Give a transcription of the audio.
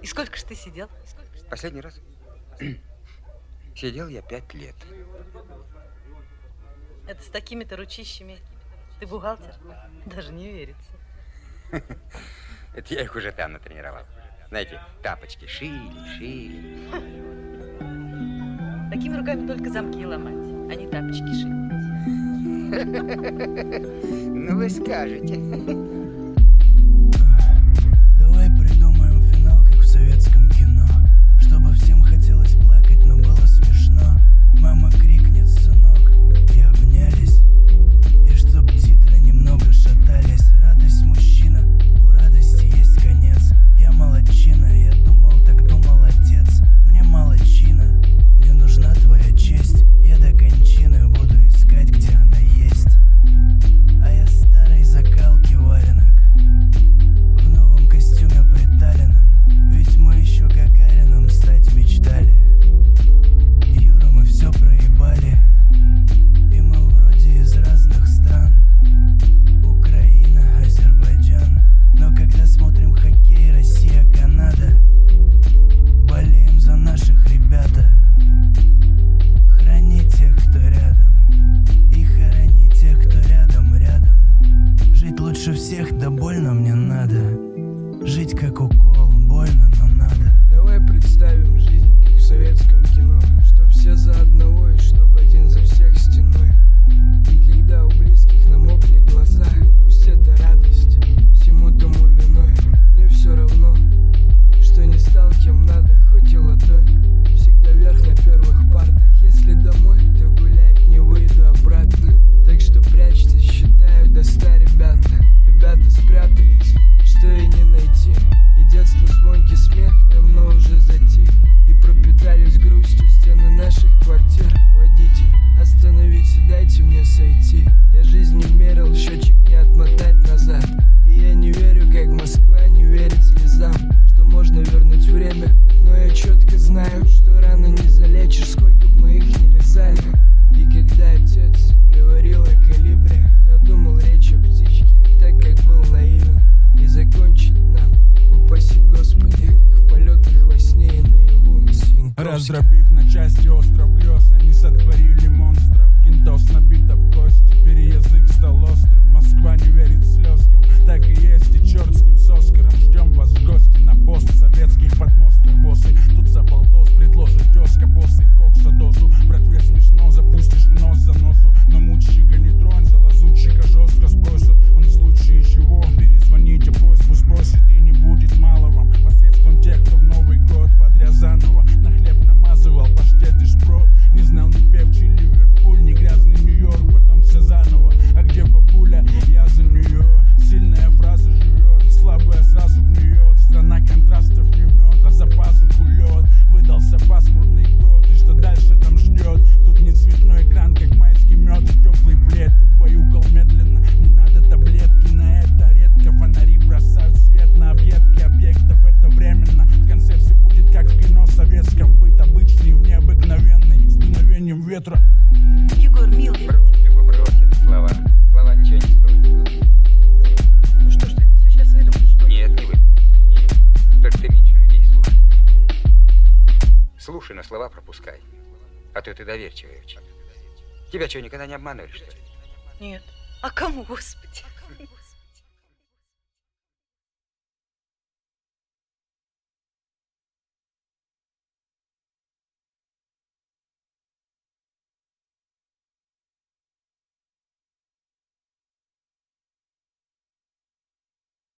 И сколько ж ты сидел? Последний раз сидел я 5 лет. Это с такими-то ручищами ты бухгалтер? Даже не верится. Это я их уже там натренировал. Знаете, тапочки шили. Такими руками только замки ломать, а не тапочки шить. Ну, вы скажете. Давай придумаем финал, как в советском кино, чтобы всем хотелось плакать, но было смешно. Мама крикнет: сынок, и обнялись. И чтоб титры немного шатались. Радость мужчина, у радости есть конец. Я молодчина, я думал, так думал отец. Мне мало чина, мне нужна твоя честь. Я до кончины буду искать, где она есть. А я старой закалки валенок, в новом костюме приталенном. Ведь мы еще Гагарином стать мечтали. Юра, мы все проебали. И мы вроде из разных стран: Украина, Азербайджан. Но когда смотрим хоккей, Россия, Канада, болеем за наших ребята. Храни тех, кто рядом, и хорони тех, кто рядом. Жить лучше всех, да больно мне надо. Жить как укол, больно, но надо. Давай представим жизнь, как в советском кино, чтоб все за одного и чтоб один за всех стеной. И когда у близких намокли глаза, пусть это радость всему тому виной. Мне все равно, что не стал кем надо, хоть и ладонь всегда вверх на первых партах. Если домой, то гулять не выйду обратно. Так что прячьтесь, считаю до 100, ребята. Ребята спрятались, что и не найти. И детство звонкий смех давно уже затих. И пропитались грустью стены наших квартир. Водитель, остановите, дайте мне сойти. Я жизнь не мерил, счетчик не отмотать назад. И я не верю, как Москва не верит слезам, что можно вернуть время. Но я четко знаю, что рано не залечишь, сколько бы мы их не лизали. И когда отец говорил о калибре, я думал речь о птичке, так как был наивен. И закончить нам, упаси Господи, как в полетах во сне и наяву. Раздробив на части остров грез, они сотворили монстров. Кинтос набит об кость, теперь язык стал острым. Москва не верит слезкам, так и есть, и черт с ним с Оскаром. Ждем вас в гости на пост советских подмостках, боссы. Тут за полтос предложит тезка, боссы, кокса дозу. Братве смешно, запустишь в нос занозу. Но мучщика не тронь, за лазутчика жестко спросят. Он в случае чего, перезвоните, просьбу сбросит. И не будет мало вам посредством тех, кто в Новый год подряд заново на хлеб намазывал паштет и шпрот. Не знал ни певчий Ливерпуль, ни грязный Нью-Йорк, потом все заново. А где бабуля? Я за нее. Сильная фраза живет, слабая сразу гниет. Страна контрастов не мед, а за пазуху лед. Выдался пасмурный год, и что дальше там ждет? Тут не цветной экран, как майский мед, и теплый плед. Убаюкал медленно, не надо таблетки на это редко. Фонари бросают свет на объедки объектов, это временно. В конце все будет как в кино советском. Быть обычный в необыкновенный, с дуновением ветра. Егор, милый. Брось это слова. Слова ничего не стоят. Ну что ж ты, это все сейчас выдумал, что ли? Нет, не выдумал. Только ты меньше людей слушай. Слушай, но слова пропускай. А то ты доверчивый очень. Тебя что, никогда не обманывали, что ли? Нет. А кому, Господи?